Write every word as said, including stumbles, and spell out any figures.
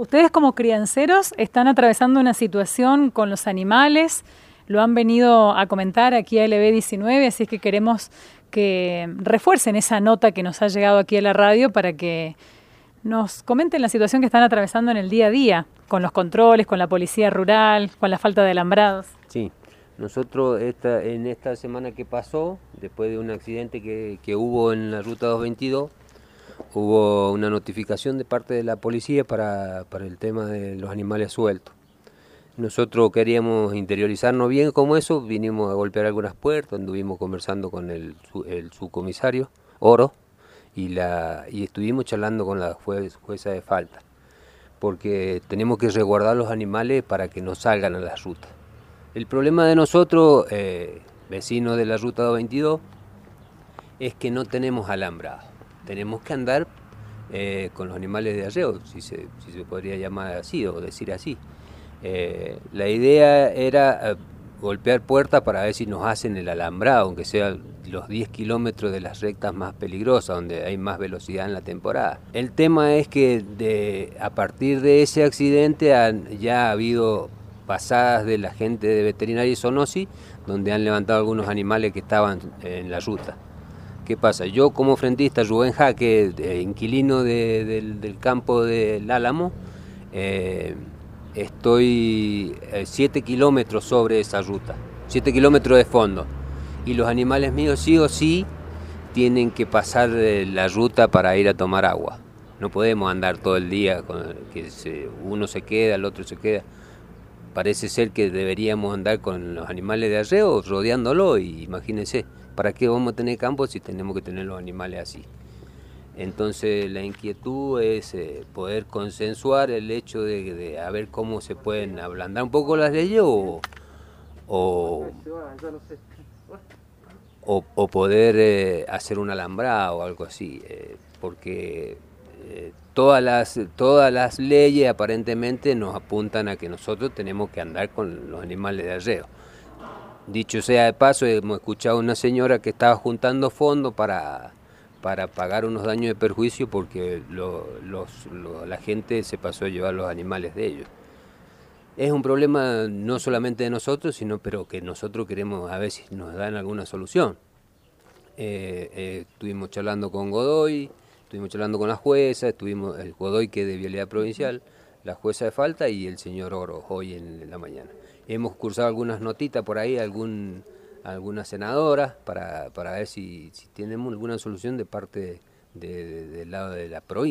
Ustedes como crianceros están atravesando una situación con los animales, lo han venido a comentar aquí a L B diecinueve, así es que queremos que refuercen esa nota que nos ha llegado aquí a la radio para que nos comenten la situación que están atravesando en el día a día, con los controles, con la policía rural, con la falta de alambrados. Sí, nosotros esta, en esta semana que pasó, después de un accidente que, que hubo en la ruta doscientos veintidós, hubo una notificación de parte de la policía para, para el tema de los animales sueltos. Nosotros queríamos interiorizarnos bien como eso, vinimos a golpear algunas puertas, anduvimos conversando con el, el subcomisario Oro y, la, y estuvimos charlando con la juez, jueza de falta, porque tenemos que resguardar los animales para que no salgan a la ruta. El problema de nosotros, eh, vecinos de la ruta doscientos veintidós, es que no tenemos alambrado. Tenemos que andar eh, con los animales de arreo, si se, si se podría llamar así o decir así. Eh, la idea era eh, golpear puertas para ver si nos hacen el alambrado, aunque sea los diez kilómetros de las rectas más peligrosas, donde hay más velocidad en la temporada. El tema es que de, a partir de ese accidente han, ya ha habido pasadas de la gente de Veterinaria y Zoonosis, donde han levantado algunos animales que estaban en la ruta. ¿Qué pasa? Yo como frentista, Rubén Jaque, eh, inquilino de, del, del campo del Álamo, eh, estoy siete kilómetros sobre esa ruta, siete kilómetros de fondo, y los animales míos sí o sí tienen que pasar eh, la ruta para ir a tomar agua. No podemos andar todo el día, con, que se, uno se queda, el otro se queda. Parece ser que deberíamos andar con los animales de arreo rodeándolo, y imagínense, ¿para qué vamos a tener campo si tenemos que tener los animales así? Entonces la inquietud es eh, poder consensuar el hecho de, de a ver cómo se pueden ablandar un poco las leyes o, o, o, o poder eh, hacer un alambrado o algo así, eh, porque eh, todas, las, todas las leyes aparentemente nos apuntan a que nosotros tenemos que andar con los animales de arreo. Dicho sea de paso, hemos escuchado a una señora que estaba juntando fondos para... para pagar unos daños de perjuicio porque lo, los, lo, la gente se pasó a llevar los animales de ellos. Es un problema no solamente de nosotros, sino pero que nosotros queremos a ver si nos dan alguna solución. Eh, eh, estuvimos charlando con Godoy, estuvimos charlando con la jueza, estuvimos el Godoy, que es de Vialidad Provincial, la jueza de falta y el señor Oro hoy en la mañana. Hemos cursado algunas notitas por ahí, algún... algunas senadoras para, para ver si, si tenemos alguna solución de parte de, de, de, del lado de la provincia.